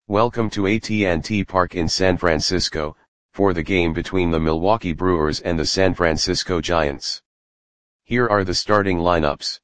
Welcome to AT&T Park in San Francisco, for the game between the Milwaukee Brewers and the San Francisco Giants. Here are the starting lineups.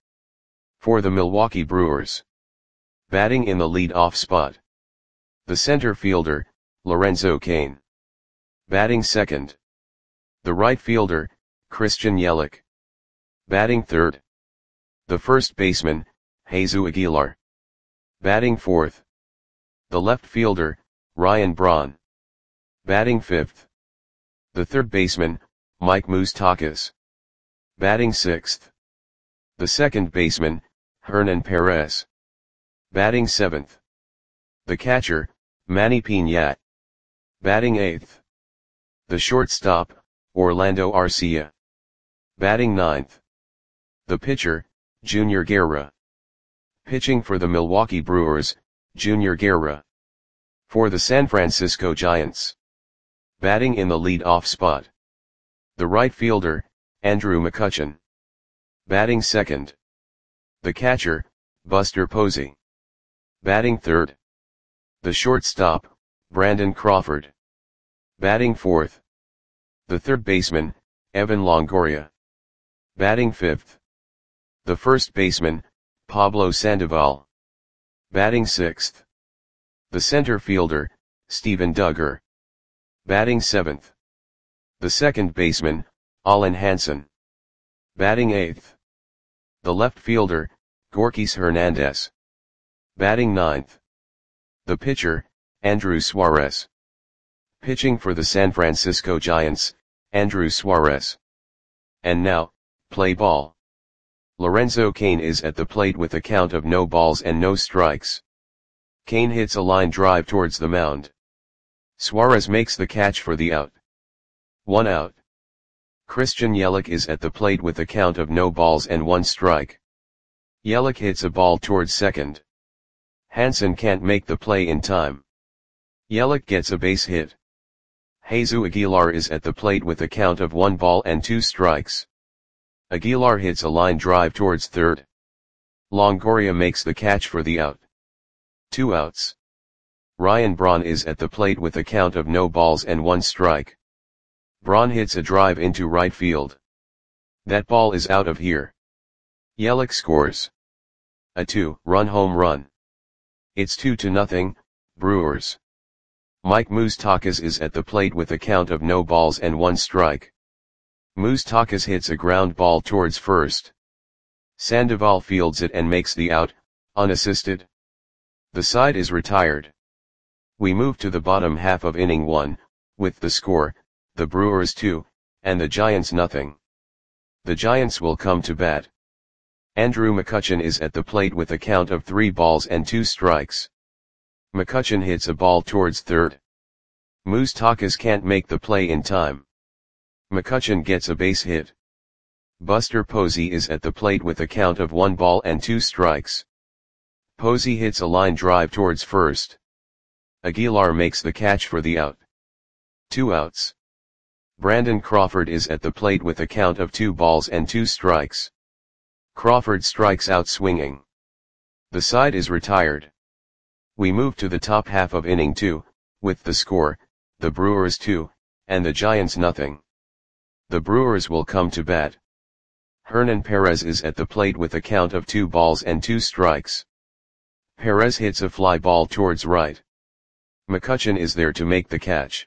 For the Milwaukee Brewers. Batting in the lead-off spot. The center fielder, Lorenzo Cain. Batting second. The right fielder, Christian Yelich. Batting third. The first baseman, Jesus Aguilar. Batting fourth. The left fielder, Ryan Braun. Batting fifth. The third baseman, Mike Moustakas. Batting sixth. The second baseman, Hernan Perez. Batting seventh. The catcher, Manny Piñat. Batting eighth. The shortstop, Orlando Arcia. Batting ninth. The pitcher, Junior Guerra. Pitching for the Milwaukee Brewers, Junior Guerra. For the San Francisco Giants. Batting in the lead-off spot. The right fielder, Andrew McCutchen. Batting second. The catcher, Buster Posey. Batting third. The shortstop, Brandon Crawford. Batting fourth. The third baseman, Evan Longoria. Batting fifth. The first baseman, Pablo Sandoval. Batting sixth. The center fielder, Steven Duggar. Batting seventh. The second baseman, Alan Hansen. Batting eighth. The left fielder, Gorkys Hernandez. Batting ninth. The pitcher, Andrew Suarez. Pitching for the San Francisco Giants, Andrew Suarez. And now, play ball. Lorenzo Cain is at the plate with a count of no balls and no strikes. Cain hits a line drive towards the mound. Suarez makes the catch for the out. 1 out. Christian Yelich is at the plate with a count of no balls and 1 strike. Yelich hits a ball towards second. Hansen can't make the play in time. Yelich gets a base hit. Jesus Aguilar is at the plate with a count of 1 ball and 2 strikes. Aguilar hits a line drive towards third. Longoria makes the catch for the out. 2 outs. Ryan Braun is at the plate with a count of no balls and 1 strike. Braun hits a drive into right field. That ball is out of here. Yelich scores a 2-run home run. It's 2-0, Brewers. Mike Moustakas is at the plate with a count of no balls and 1 strike. Moustakas hits a ground ball towards first. Sandoval fields it and makes the out, unassisted. The side is retired. We move to the bottom half of inning 1, with the score, the Brewers 2, and the Giants nothing. The Giants will come to bat. Andrew McCutchen is at the plate with a count of 3 balls and 2 strikes. McCutchen hits a ball towards third. Moustakas can't make the play in time. McCutchen gets a base hit. Buster Posey is at the plate with a count of 1 ball and 2 strikes. Posey hits a line drive towards first. Aguilar makes the catch for the out. 2 outs. Brandon Crawford is at the plate with a count of 2 balls and 2 strikes. Crawford strikes out swinging. The side is retired. We move to the top half of inning 2, with the score, the Brewers 2, and the Giants nothing. The Brewers will come to bat. Hernan Perez is at the plate with a count of 2 balls and 2 strikes. Perez hits a fly ball towards right. McCutchen is there to make the catch.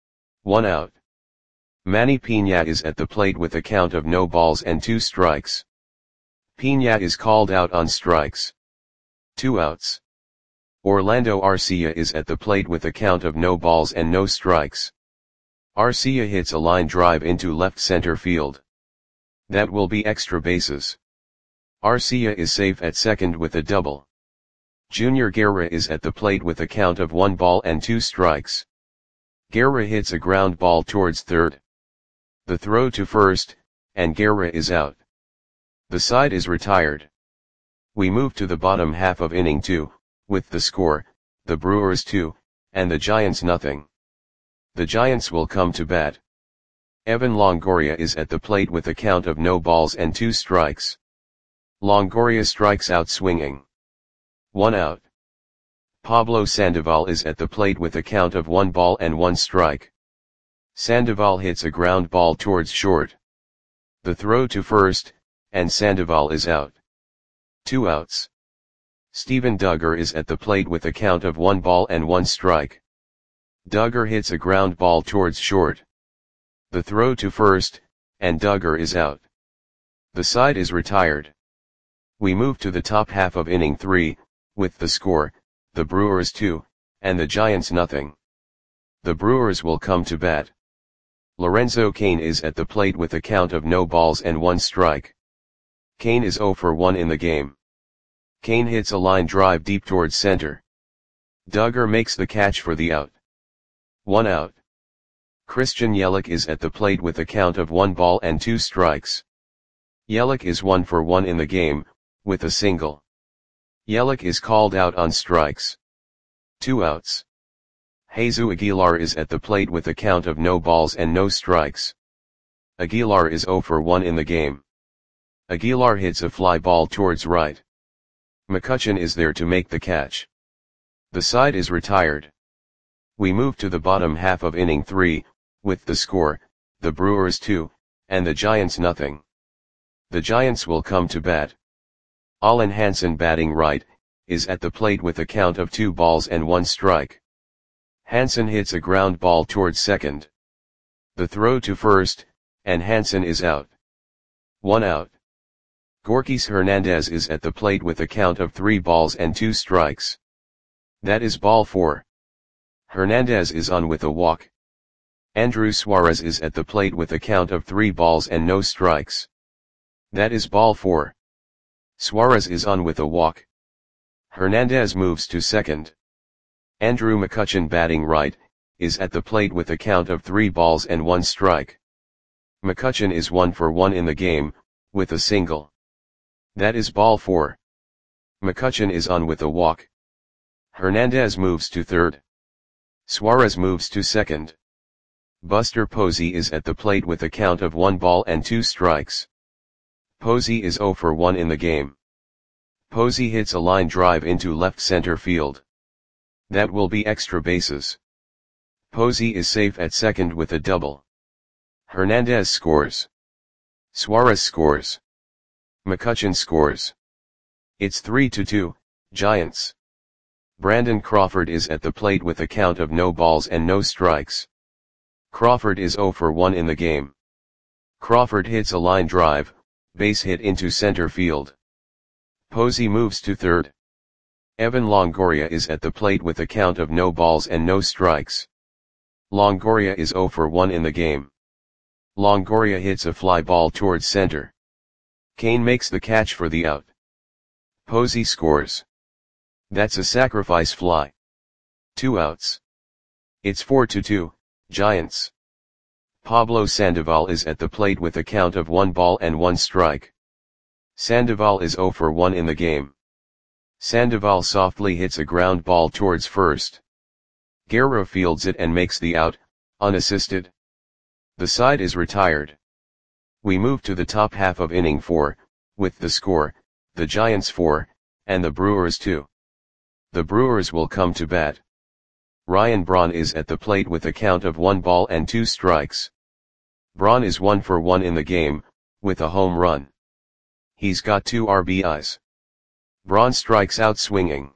1 out. Manny Piñat is at the plate with a count of no balls and 2 strikes. Piñat is called out on strikes. 2 outs. Orlando Arcia is at the plate with a count of no balls and no strikes. Arcia hits a line drive into left center field. That will be extra bases. Arcia is safe at second with a double. Junior Guerra is at the plate with a count of 1 ball and 2 strikes. Guerra hits a ground ball towards third. The throw to first, and Guerra is out. The side is retired. We move to the bottom half of inning 2, with the score, the Brewers 2, and the Giants nothing. The Giants will come to bat. Evan Longoria is at the plate with a count of no balls and 2 strikes. Longoria strikes out swinging. 1 out. Pablo Sandoval is at the plate with a count of 1 ball and 1 strike. Sandoval hits a ground ball towards short. The throw to first, and Sandoval is out. 2 outs. Steven Duggar is at the plate with a count of 1 ball and 1 strike. Duggar hits a ground ball towards short. The throw to first, and Duggar is out. The side is retired. We move to the top half of inning 3, with the score, the Brewers 2, and the Giants nothing. The Brewers will come to bat. Lorenzo Cain is at the plate with a count of no balls and 1 strike. Cain is 0 for 1 in the game. Cain hits a line drive deep towards center. Duggar makes the catch for the out. 1 out. Christian Yelich is at the plate with a count of 1 ball and 2 strikes. Yelich is 1 for 1 in the game, with a single. Yelich is called out on strikes. 2 outs. Jesus Aguilar is at the plate with a count of no balls and no strikes. Aguilar is 0 for 1 in the game. Aguilar hits a fly ball towards right. McCutchen is there to make the catch. The side is retired. We move to the bottom half of inning 3, with the score, the Brewers 2, and the Giants nothing. The Giants will come to bat. Alan Hansen batting right, is at the plate with a count of 2 balls and 1 strike. Hansen hits a ground ball towards second. The throw to first, and Hansen is out. 1 out. Gorkys Hernandez is at the plate with a count of 3 balls and 2 strikes. That is ball 4. Hernandez is on with a walk. Andrew Suarez is at the plate with a count of 3 balls and no strikes. That is ball 4. Suarez is on with a walk. Hernandez moves to second. Andrew McCutchen batting right, is at the plate with a count of 3 balls and 1 strike. McCutchen is 1 for 1 in the game, with a single. That is ball 4. McCutchen is on with a walk. Hernandez moves to third. Suarez moves to second. Buster Posey is at the plate with a count of 1 ball and 2 strikes. Posey is 0 for 1 in the game. Posey hits a line drive into left center field. That will be extra bases. Posey is safe at second with a double. Hernandez scores. Suarez scores. McCutchen scores. It's 3-2, Giants. Brandon Crawford is at the plate with a count of no balls and no strikes. Crawford is 0 for 1 in the game. Crawford hits a line drive, base hit into center field. Posey moves to third. Evan Longoria is at the plate with a count of no balls and no strikes. Longoria is 0 for 1 in the game. Longoria hits a fly ball towards center. Cain makes the catch for the out. Posey scores. That's a sacrifice fly. 2 outs. It's 4-2, Giants. Pablo Sandoval is at the plate with a count of 1 ball and 1 strike. Sandoval is 0 for 1 in the game. Sandoval softly hits a ground ball towards first. Guerra fields it and makes the out, unassisted. The side is retired. We move to the top half of inning 4, with the score, the Giants 4, and the Brewers 2. The Brewers will come to bat. Ryan Braun is at the plate with a count of 1 ball and 2 strikes. Braun is 1 for 1 in the game, with a home run. He's got 2 RBIs. Braun strikes out swinging.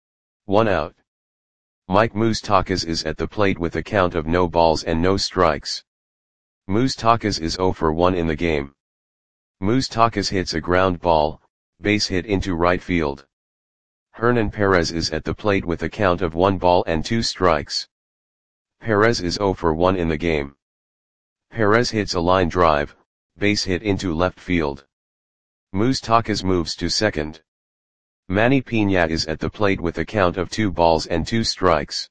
1 out. Mike Moustakas is at the plate with a count of no balls and no strikes. Moustakas is 0 for 1 in the game. Moustakas hits a ground ball, base hit into right field. Hernan Perez is at the plate with a count of 1 ball and 2 strikes. Perez is 0 for 1 in the game. Perez hits a line drive, base hit into left field. Moustakas moves to second. Manny Piña is at the plate with a count of 2 balls and 2 strikes.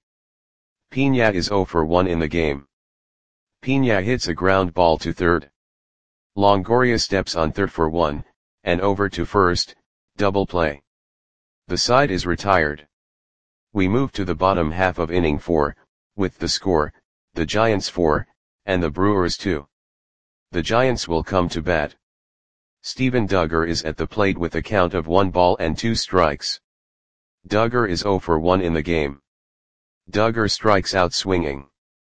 Piña is 0 for 1 in the game. Piña hits a ground ball to third. Longoria steps on third for 1, and over to first, double play. The side is retired. We move to the bottom half of inning 4, with the score, the Giants 4, and the Brewers 2. The Giants will come to bat. Steven Duggar is at the plate with a count of 1 ball and 2 strikes. Duggar is 0 for 1 in the game. Duggar strikes out swinging.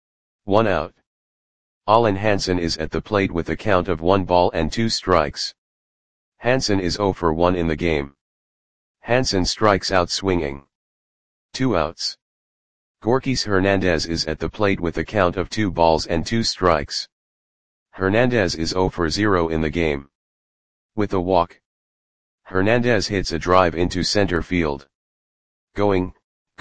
1 out. Alan Hansen is at the plate with a count of 1 ball and 2 strikes. Hansen is 0 for 1 in the game. Hansen strikes out swinging. 2 outs. Gorkys Hernandez is at the plate with a count of 2 balls and 2 strikes. Hernandez is 0 for 0 in the game. With a walk. Hernandez hits a drive into center field. Going,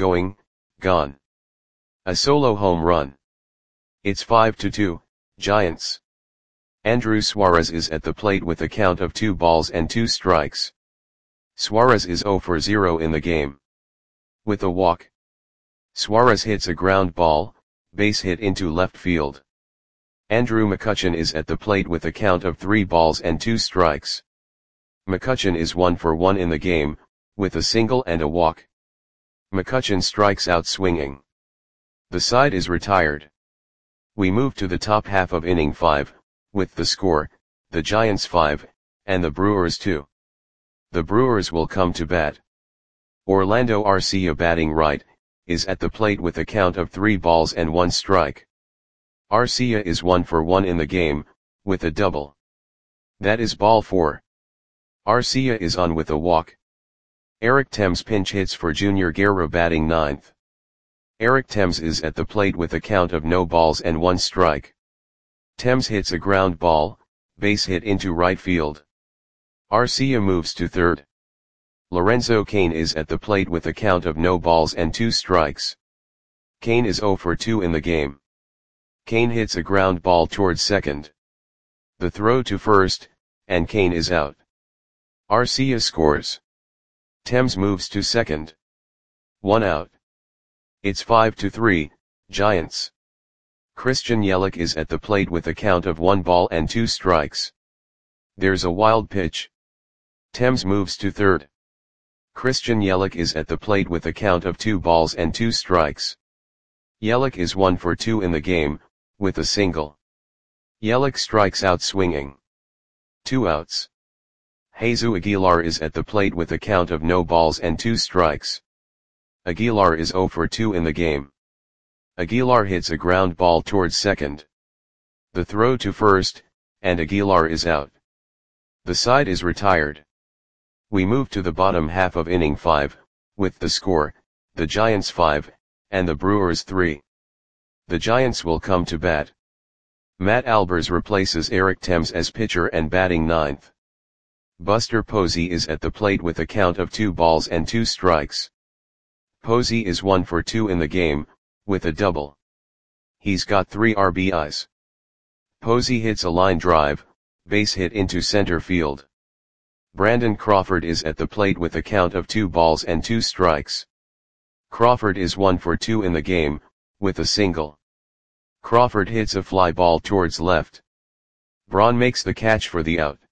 gone. A solo home run. It's 5-2, Giants. Andrew Suarez is at the plate with a count of 2 balls and 2 strikes. Suarez is 0 for 0 in the game. With a walk. Suarez hits a ground ball, base hit into left field. Andrew McCutchen is at the plate with a count of 3 balls and 2 strikes. McCutchen is 1 for 1 in the game, with a single and a walk. McCutchen strikes out swinging. The side is retired. We move to the top half of inning 5, with the score, the Giants 5, and the Brewers 2. The Brewers will come to bat. Orlando Arcia, batting right, is at the plate with a count of 3 balls and 1 strike. Arcia is 1 for 1 in the game, with a double. That is ball 4. Arcia is on with a walk. Eric Thames pinch hits for Junior Guerra, batting 9th. Eric Thames is at the plate with a count of no balls and 1 strike. Thames hits a ground ball, base hit into right field. Arcia moves to third. Lorenzo Cain is at the plate with a count of no balls and 2 strikes. Cain is 0 for 2 in the game. Cain hits a ground ball towards second. The throw to first, and Cain is out. Arcia scores. Thames moves to second. 1 out. It's 5-3, Giants. Christian Yelich is at the plate with a count of 1 ball and 2 strikes. There's a wild pitch. Thames moves to third. Christian Yelich is at the plate with a count of 2 balls and 2 strikes. Yelich is 1 for 2 in the game, with a single. Yelich strikes out swinging. 2 outs. Jesus Aguilar is at the plate with a count of no balls and 2 strikes. Aguilar is 0 for 2 in the game. Aguilar hits a ground ball towards second. The throw to first, and Aguilar is out. The side is retired. We move to the bottom half of inning 5, with the score, the Giants 5, and the Brewers 3. The Giants will come to bat. Matt Albers replaces Eric Thames as pitcher and batting 9th. Buster Posey is at the plate with a count of 2 balls and 2 strikes. Posey is 1 for 2 in the game, with a double. He's got 3 RBIs. Posey hits a line drive, base hit into center field. Brandon Crawford is at the plate with a count of 2 balls and 2 strikes. Crawford is 1 for 2 in the game, with a single. Crawford hits a fly ball towards left. Braun makes the catch for the out.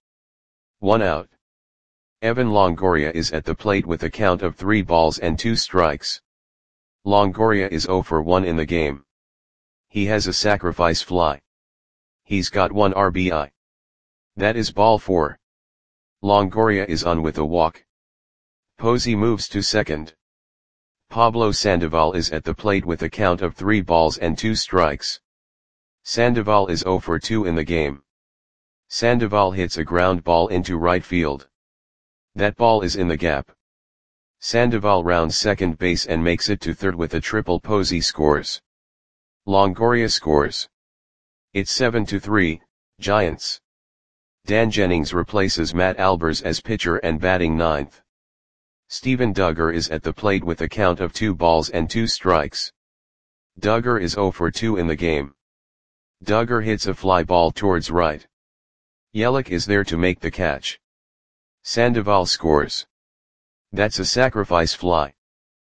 1 out. Evan Longoria is at the plate with a count of 3 balls and 2 strikes. Longoria is 0 for 1 in the game. He has a sacrifice fly. He's got 1 RBI. That is ball 4. Longoria is on with a walk. Posey moves to second. Pablo Sandoval is at the plate with a count of 3 balls and 2 strikes. Sandoval is 0 for 2 in the game. Sandoval hits a ground ball into right field. That ball is in the gap. Sandoval rounds second base and makes it to third with a triple. Posey scores. Longoria scores. It's 7-3, Giants. Dan Jennings replaces Matt Albers as pitcher and batting 9th. Steven Duggar is at the plate with a count of 2 balls and 2 strikes. Duggar is 0 for 2 in the game. Duggar hits a fly ball towards right. Yelich is there to make the catch. Sandoval scores. That's a sacrifice fly.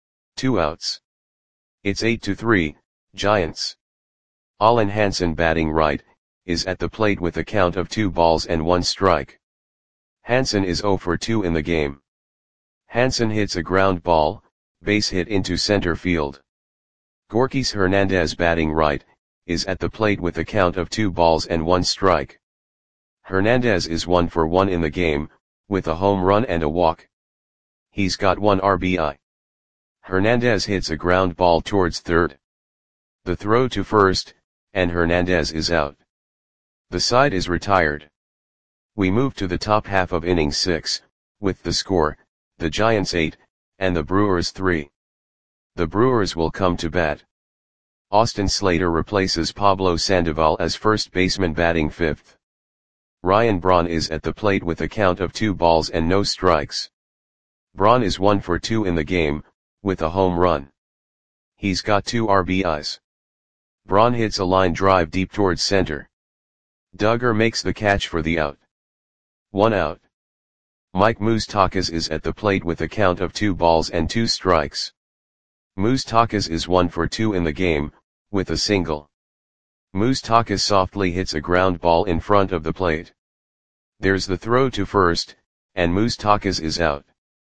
2 outs. It's 8-3, Giants. Alan Hansen, batting right, is at the plate with a count of 2 balls and 1 strike. Hansen is 0 for 2 in the game. Hansen hits a ground ball, base hit into center field. Gorkys Hernandez, batting right, is at the plate with a count of 2 balls and 1 strike. Hernandez is 1 for 1 in the game, with a home run and a walk. He's got 1 RBI. Hernandez hits a ground ball towards third. The throw to first, and Hernandez is out. The side is retired. We move to the top half of inning 6, with the score, the Giants 8, and the Brewers 3. The Brewers will come to bat. Austin Slater replaces Pablo Sandoval as first baseman batting 5th. Ryan Braun is at the plate with a count of 2 balls and no strikes. Braun is 1 for 2 in the game, with a home run. He's got 2 RBIs. Braun hits a line drive deep towards center. Duggar makes the catch for the out. 1 out. Mike Moustakas is at the plate with a count of 2 balls and 2 strikes. Moustakas is 1 for 2 in the game, with a single. Moustakas softly hits a ground ball in front of the plate. There's the throw to first, and Moustakas is out.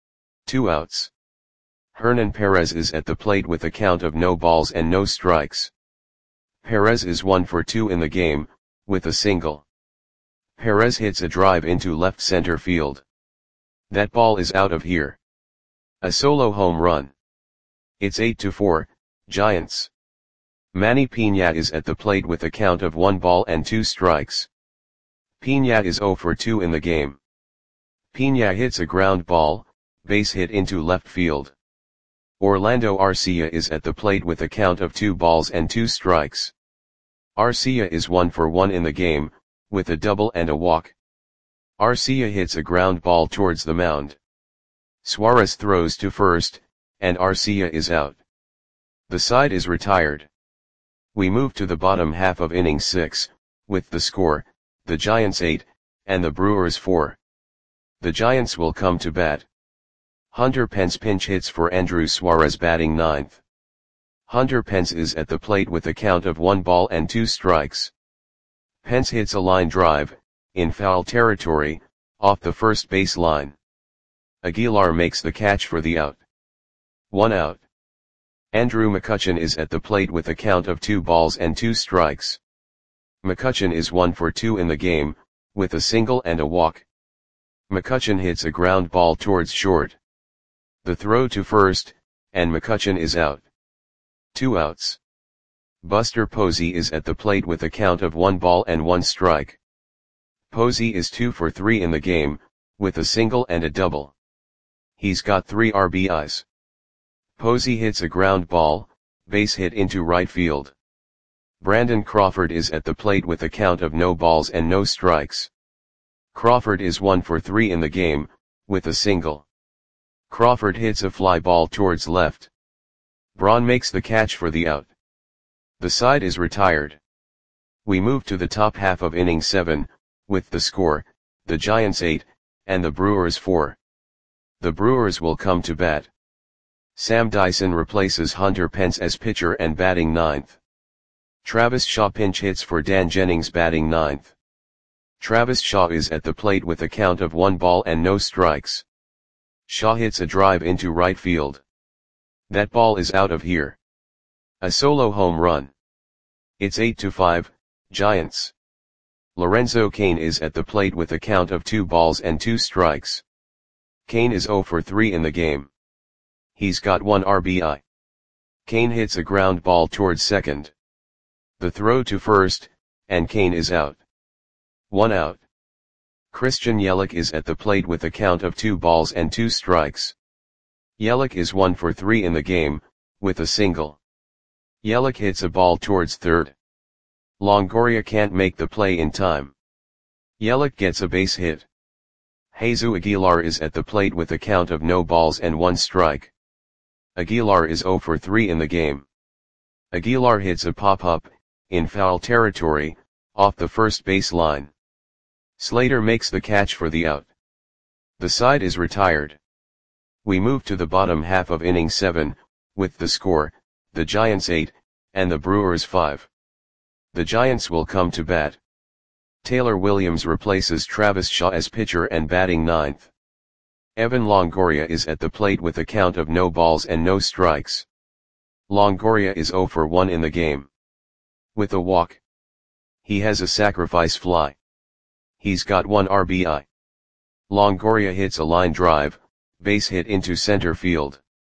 2 outs. Hernan Perez is at the plate with a count of no balls and no strikes. Perez is 1 for 2 in the game, with a single. Perez hits a drive into left center field. That ball is out of here. A solo home run. It's 8-4, Giants. Manny Piña is at the plate with a count of 1 ball and 2 strikes. Piña is 0 for 2 in the game. Piña hits a ground ball, base hit into left field. Orlando Arcia is at the plate with a count of 2 balls and 2 strikes. Arcia is 1 for 1 in the game, with a double and a walk. Arcia hits a ground ball towards the mound. Suarez throws to first, and Arcia is out. The side is retired. We move to the bottom half of inning 6, with the score, the Giants 8, and the Brewers 4. The Giants will come to bat. Hunter Pence pinch hits for Andrew Suarez batting 9th. Hunter Pence is at the plate with a count of 1 ball and 2 strikes. Pence hits a line drive, in foul territory, off the first base line. Aguilar makes the catch for the out. 1 out. Andrew McCutchen is at the plate with a count of 2 balls and 2 strikes. McCutchen is 1 for 2 in the game, with a single and a walk. McCutchen hits a ground ball towards short. The throw to first, and McCutchen is out. 2 outs. Buster Posey is at the plate with a count of 1 ball and 1 strike. Posey is 2 for 3 in the game, with a single and a double. He's got 3 RBIs. Posey hits a ground ball, base hit into right field. Brandon Crawford is at the plate with a count of no balls and no strikes. Crawford is 1 for 3 in the game, with a single. Crawford hits a fly ball towards left. Braun makes the catch for the out. The side is retired. We move to the top half of inning 7, with the score, the Giants 8, and the Brewers 4. The Brewers will come to bat. Sam Dyson replaces Hunter Pence as pitcher and batting 9th. Travis Shaw pinch hits for Dan Jennings batting 9th. Travis Shaw is at the plate with a count of 1 ball and no strikes. Shaw hits a drive into right field. That ball is out of here. A solo home run. It's 8-5, Giants. Lorenzo Cain is at the plate with a count of 2 balls and 2 strikes. Cain is 0 for 3 in the game. He's got 1 RBI. Cain hits a ground ball towards second. The throw to first, and Cain is out. 1 out. Christian Yelich is at the plate with a count of 2 balls and 2 strikes. Yelich is 1 for 3 in the game, with a single. Yelich hits a ball towards third. Longoria can't make the play in time. Yelich gets a base hit. Jesus Aguilar is at the plate with a count of no balls and 1 strike. Aguilar is 0 for 3 in the game. Aguilar hits a pop-up, in foul territory, off the first base line. Slater makes the catch for the out. The side is retired. We move to the bottom half of inning 7, with the score, the Giants 8, and the Brewers 5. The Giants will come to bat. Taylor Williams replaces Travis Shaw as pitcher and batting 9th. Evan Longoria is at the plate with a count of no balls and no strikes. Longoria is 0 for 1 in the game. With a walk. He has a sacrifice fly. He's got 1 RBI. Longoria hits a line drive, base hit into center field.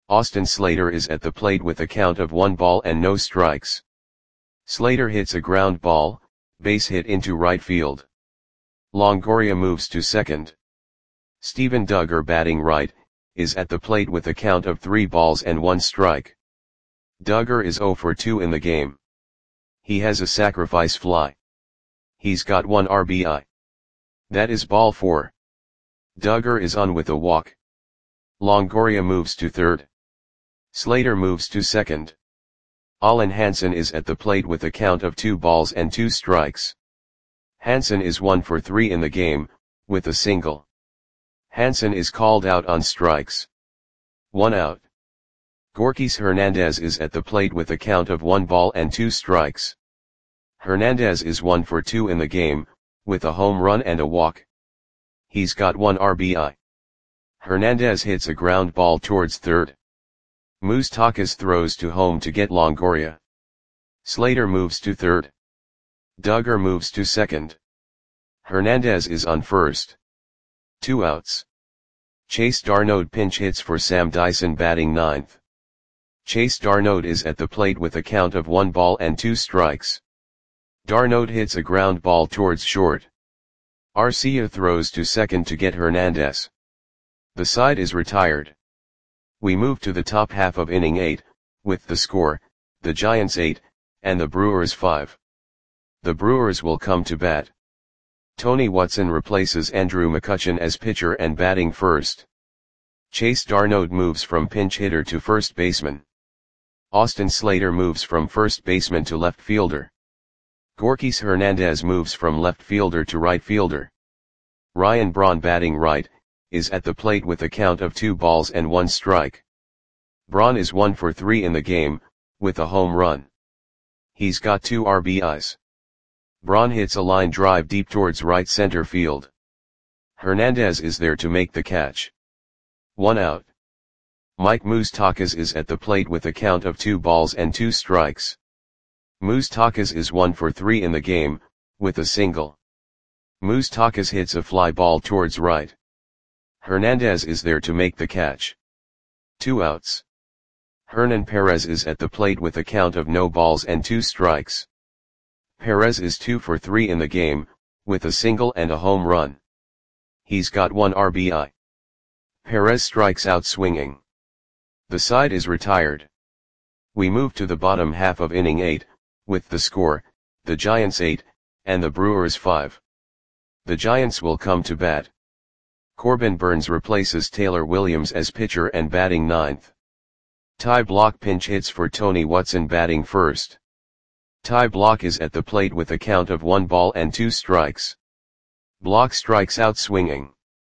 Austin Slater is at the plate with a count of 1 ball and no strikes. Slater hits a ground ball, base hit into right field. Longoria moves to second. Steven Duggar, batting right, is at the plate with a count of 3 balls and 1 strike. Duggar is 0 for 2 in the game. He has a sacrifice fly. He's got 1 RBI. That is ball 4. Duggar is on with a walk. Longoria moves to third. Slater moves to second. Allen Hansen is at the plate with a count of 2 balls and 2 strikes. Hansen is 1 for 3 in the game, with a single. Hansen is called out on strikes. 1 out. Gorkys Hernandez is at the plate with a count of 1 ball and 2 strikes. Hernandez is 1 for 2 in the game, with a home run and a walk. He's got 1 RBI. Hernandez hits a ground ball towards third. Moustakas throws to home to get Longoria. Slater moves to third. Duggar moves to second. Hernandez is on first. 2 outs. Chase Darnold pinch hits for Sam Dyson, batting ninth. Chase Darnold is at the plate with a count of 1 ball and 2 strikes. Darnold hits a ground ball towards short. Arcia throws to second to get Hernandez. The side is retired. We move to the top half of inning 8, with the score, the Giants 8, and the Brewers 5. The Brewers will come to bat. Tony Watson replaces Andrew McCutchen as pitcher and batting first. Chase Darnold moves from pinch hitter to first baseman. Austin Slater moves from first baseman to left fielder. Gorkys Hernandez moves from left fielder to right fielder. Ryan Braun, batting right, is at the plate with a count of 2 balls and 1 strike. Braun is 1 for 3 in the game, with a home run. He's got 2 RBIs. Braun hits a line drive deep towards right center field. Hernandez is there to make the catch. 1 out. Mike Moustakas is at the plate with a count of 2 balls and 2 strikes. Moustakas is 1 for 3 in the game, with a single. Moustakas hits a fly ball towards right. Hernandez is there to make the catch. 2 outs. Hernan Perez is at the plate with a count of no balls and 2 strikes. Perez is 2 for 3 in the game, with a single and a home run. He's got 1 RBI. Perez strikes out swinging. The side is retired. We move to the bottom half of inning 8, with the score, the Giants 8, and the Brewers 5. The Giants will come to bat. Corbin Burns replaces Taylor Williams as pitcher and batting ninth. Ty Blach pinch hits for Tony Watson, batting first. Ty Blach is at the plate with a count of 1 ball and 2 strikes. Blach strikes out swinging.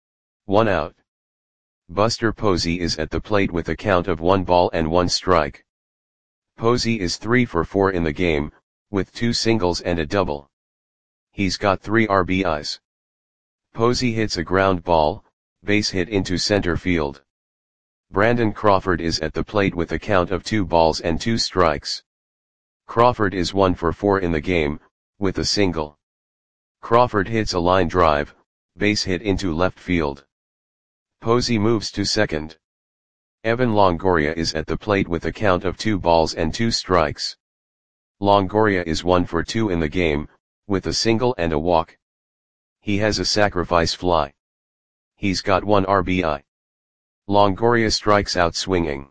1 out. Buster Posey is at the plate with a count of 1 ball and 1 strike. Posey is 3 for 4 in the game, with 2 singles and a double. He's got 3 RBIs. Posey hits a ground ball, base hit into center field. Brandon Crawford is at the plate with a count of 2 balls and 2 strikes. Crawford is 1 for 4 in the game, with a single. Crawford hits a line drive, base hit into left field. Posey moves to second. Evan Longoria is at the plate with a count of 2 balls and 2 strikes. Longoria is 1 for 2 in the game, with a single and a walk. He has a sacrifice fly. He's got 1 RBI. Longoria strikes out swinging.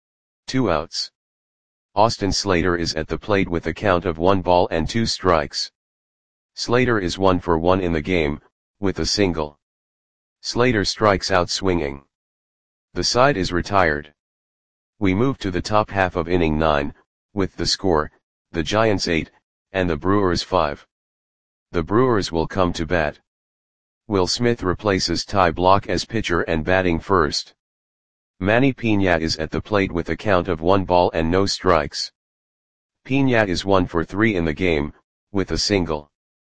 2 outs. Austin Slater is at the plate with a count of 1 ball and 2 strikes. Slater is 1 for 1 in the game, with a single. Slater strikes out swinging. The side is retired. We move to the top half of inning 9, with the score, the Giants 8, and the Brewers 5. The Brewers will come to bat. Will Smith replaces Ty Blach as pitcher and batting first. Manny Piña is at the plate with a count of 1 ball and no strikes. Piña is 1 for 3 in the game, with a single.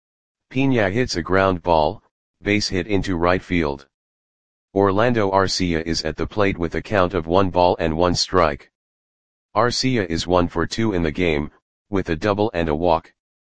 Piña hits a ground ball, base hit into right field. Orlando Arcia is at the plate with a count of 1 ball and 1 strike. Arcia is 1 for 2 in the game, with a double and a walk.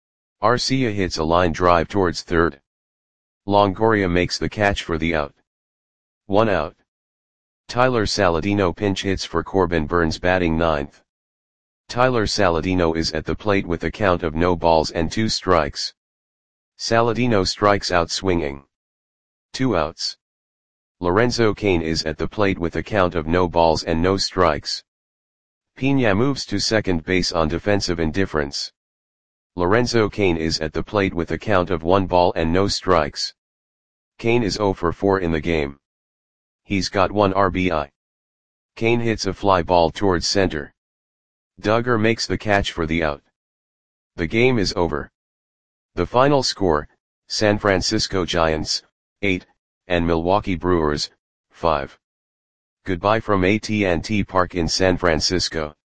Arcia hits a line drive towards third. Longoria makes the catch for the out. 1 out. Tyler Saladino pinch hits for Corbin Burnes batting ninth. Tyler Saladino is at the plate with a count of no balls and 2 strikes. Saladino strikes out swinging. 2 outs. Lorenzo Cain is at the plate with a count of no balls and no strikes. Pena moves to second base on defensive indifference. Lorenzo Cain is at the plate with a count of 1 ball and no strikes. Cain is 0 for 4 in the game. He's got 1 RBI. Cain hits a fly ball towards center. Duggar makes the catch for the out. The game is over. The final score, San Francisco Giants, 8, and Milwaukee Brewers, 5. Goodbye from AT&T Park in San Francisco.